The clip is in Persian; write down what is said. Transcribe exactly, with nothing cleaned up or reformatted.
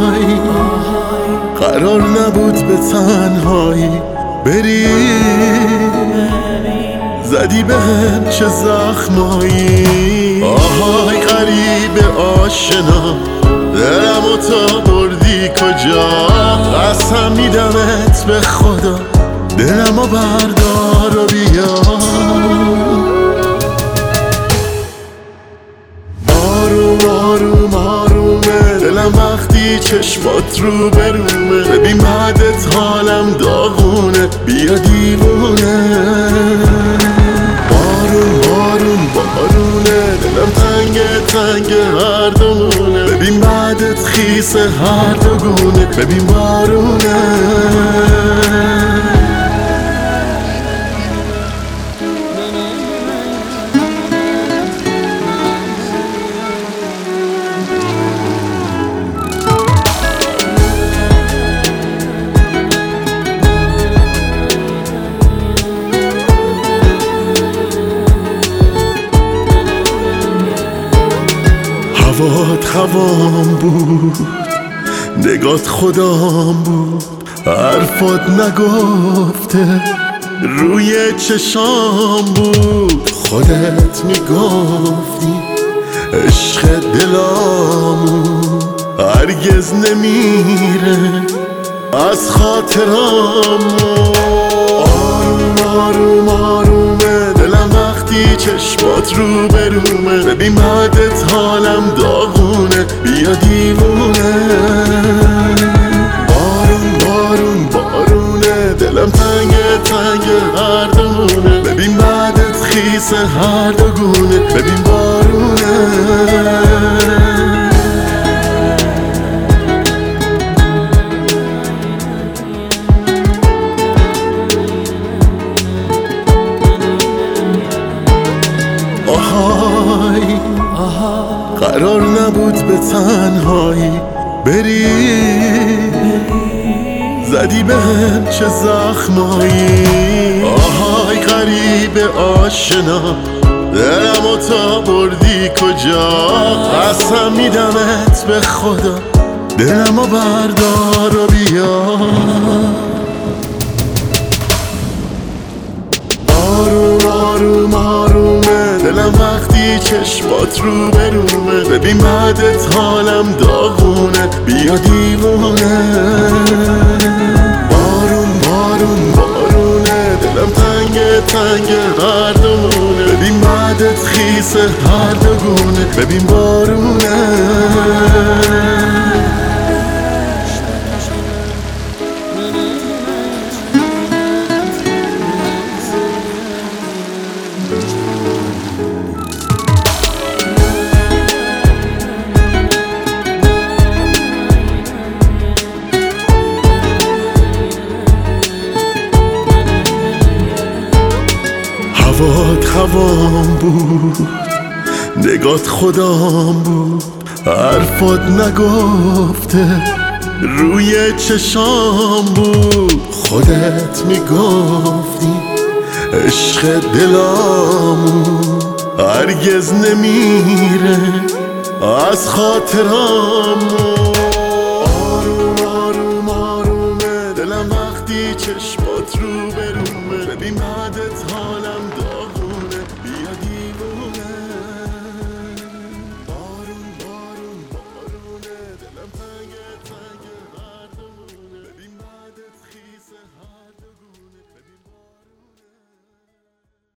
آهای قرار نبود به تنهایی بری، زدی به هم چه زخمایی. آهای غریب آشنا دلمو تا بردی کجا، قسم میدمت به خدا دلمو بردار و بیا. آروم آروم آرومه دلم وقتی چشمات رو برومه، ببین بعدت حالم داغونه بیا دیوونه. بارون بارون بارونه دلم تنگه تنگه هر دومونه، ببین بعدت خیسه هر دوگونه، ببین بارونه. هوات هوام بود، نگات خدام بود، حرفات نگفته روی چشام بود. خودت میگفتی عشق دلامون هرگز نمیره از خاطرامون. آروم آروم آرومه دلم وقتی چشمات رو برومه، ببین بعدت حالم داغونه بیا دیوونه. بارون بارون بارونه دلم تنگه تنگه هر دومونه، ببین بعدت خیسه هر دوگونه، ببین بارونه. آهای قرار نبود به تنهایی بری، زدی به هم چه زخمایی. آهای غریب آشنا دلمو تا بردی کجا، قسم میدمت به خدا دلمو بردار و بیا. آروم آروم آرومه دلم وقتی چشمات رو برومه، ببین بعدت حالم داغونه بیا دیوونه. بارون بارون بارونه دلم تنگه تنگه هر دومونه، ببین بعدت خیسه هر دوگونه، ببین بارونه. هوات هوام بود، نگات خدام بود، حرفات نگفته روی چشام بود. خودت میگفتی عشق دلامون هرگز نمیره از خاطرامون. آروم آروم آرومه دلم وقتی چشمات رو برومه، ببین بعدت حال